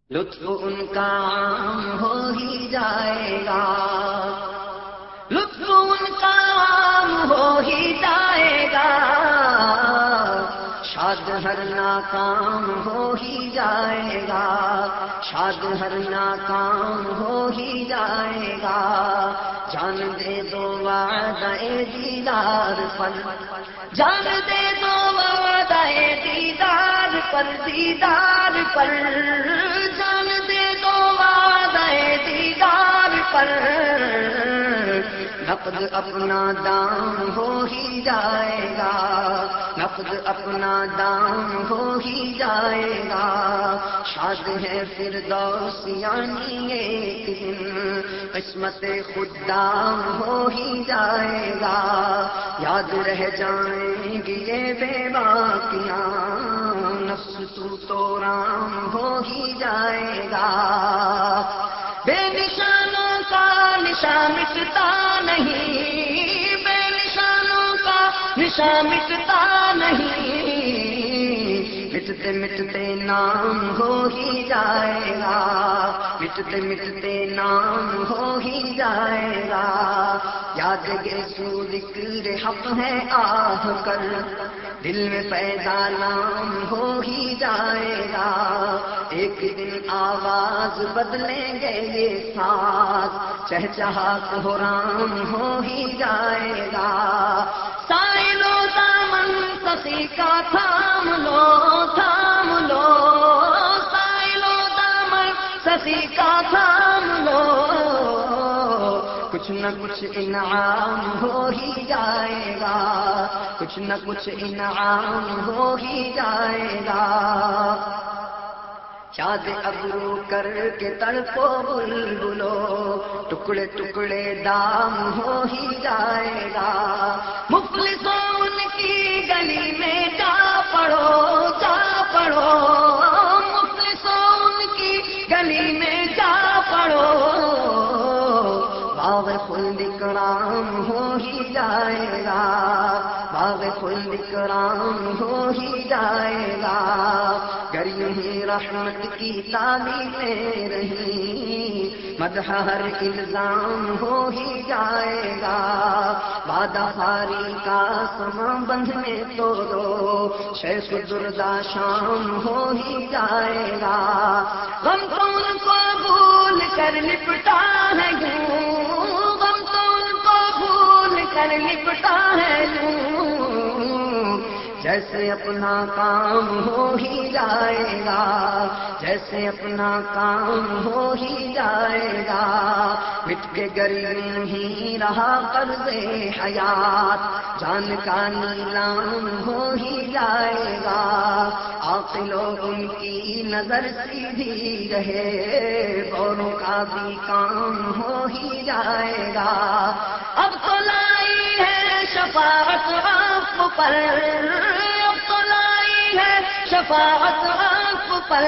لطف ان کا عام ہو ہی جائے گا، لطف ان کا عام ہو ہی جائے گا، شاد ہر ناکام ہو ہی جائے گا، شاد ہر ناکام ہو ہی جائے گا، جان دے دو وعدہ دیدار پر، جان دے دو وعدہ دیدار پر، دیدار پر، جان دے دو وعدہ دیدار پر، نقد اپنا دام ہو ہی جائے گا، نقد اپنا دام ہو ہی جائے گا، شاد ہے فردوس یعنی ایک دن قسمت خوددام ہو ہی جائے گا، یاد رہ جائیں گے یہ بے باقیاں، نفس تو رام ہو ہی جائے گا، بے نشانوں کا نشان مٹتا نہیں، بے نشانوں کا نشان مٹتا نہیں، مٹتے مٹتے نام ہو ہی جائے گا، مٹتے مٹتے نام ہو ہی جائے گا، یاد گیسو ذکر حق ہے آہ کر، دل میں پیدا نام ہو ہی جائے گا، ایک دن آواز بدلیں گے یہ ساتھ، چہچہاٹ ہو رام ہو ہی جائے گا، سائلو دامن سسی کا تھام لو، تھام لو، سائلو دامن سسی کا تھام لو، کچھ نہ کچھ انعام ہو ہی جائے گا، کچھ نہ کچھ انعام ہو ہی جائے گا، یاد ابرو کر کے تڑپو بلبلو، ٹکڑے ٹکڑے دام ہو ہی جائے گا، مفلسوں ان کی گلی میں جا پڑو، جا پڑو، مفلسوں ان کی گلی میں جا پڑو، باغ خلد کرام ہو ہی جائے گا، باغ خلد کرام ہو ہی جائے گا، گر یوں ہی رحمت کی تعلیمیں رہی، مدح ہر الزام ہو ہی جائے گا، وعدہ خاری کا سما بندھنے تو دو، شیخ دردا شام ہو ہی جائے گا، غم تو ان کو بھول کر لپٹا ہے یوں، غم تو ان کو بھول کر لپٹا ہے یوں، جیسے اپنا کام ہو ہی جائے گا، جیسے اپنا کام ہو ہی جائے گا، مٹ کے گرمی ہی رہا قرض حیات، جان کا نیلام ہو ہی جائے گا، عاقلوں ان کی نظر سیدھی رہے، غوروں کا بھی کام ہو ہی جائے گا، اب تو لائی ہے شفاعت آپ پر، اب تو لائی ہے شفاعت آپ پر،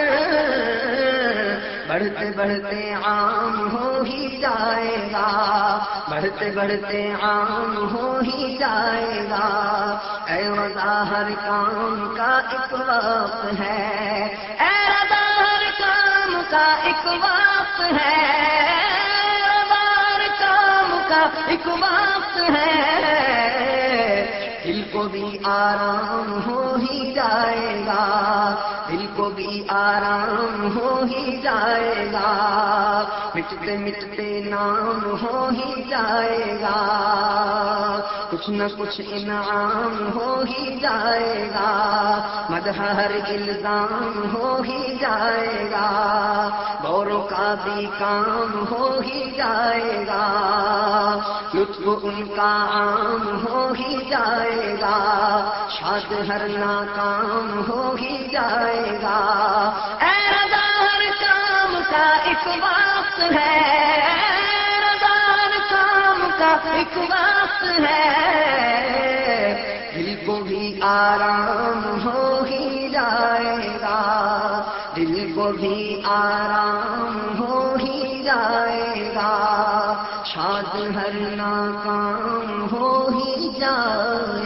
بڑھتے بڑھتے عام ہو ہی جائے گا، بڑھتے بڑھتے عام ہو ہی جائے گا، اے رضا ہر کام کا ایک وقت ہے، اے رضا ہر کام کا ایک وقت ہے، رضا ہر کام کا ایک وقت ہے، دل کو بھی آرام ہو ہی جائے گا، دل کو بھی آرام ہو ہی جائے گا، مٹتے مٹتے نام ہو ہی جائے گا، کچھ نہ کچھ انعام ہو ہی جائے گا، مدح ہر الزام ہو ہی جائے گا، غوروں کا بھی کام ہو ہی جائے گا، لطف ان کا عام ہو ہی جائے گا، شاد ہر ناکام ہو ہی جائے گا، اے رضا ہر کام کا ایک وقت ہے، رضا ہر کام کا ایک وقت ہے، دل کو بھی آرام ہو ہی جائے گا، دل کو بھی آرام ہو ہی جائے گا، شاد ہر ناکام ہو ہی جائے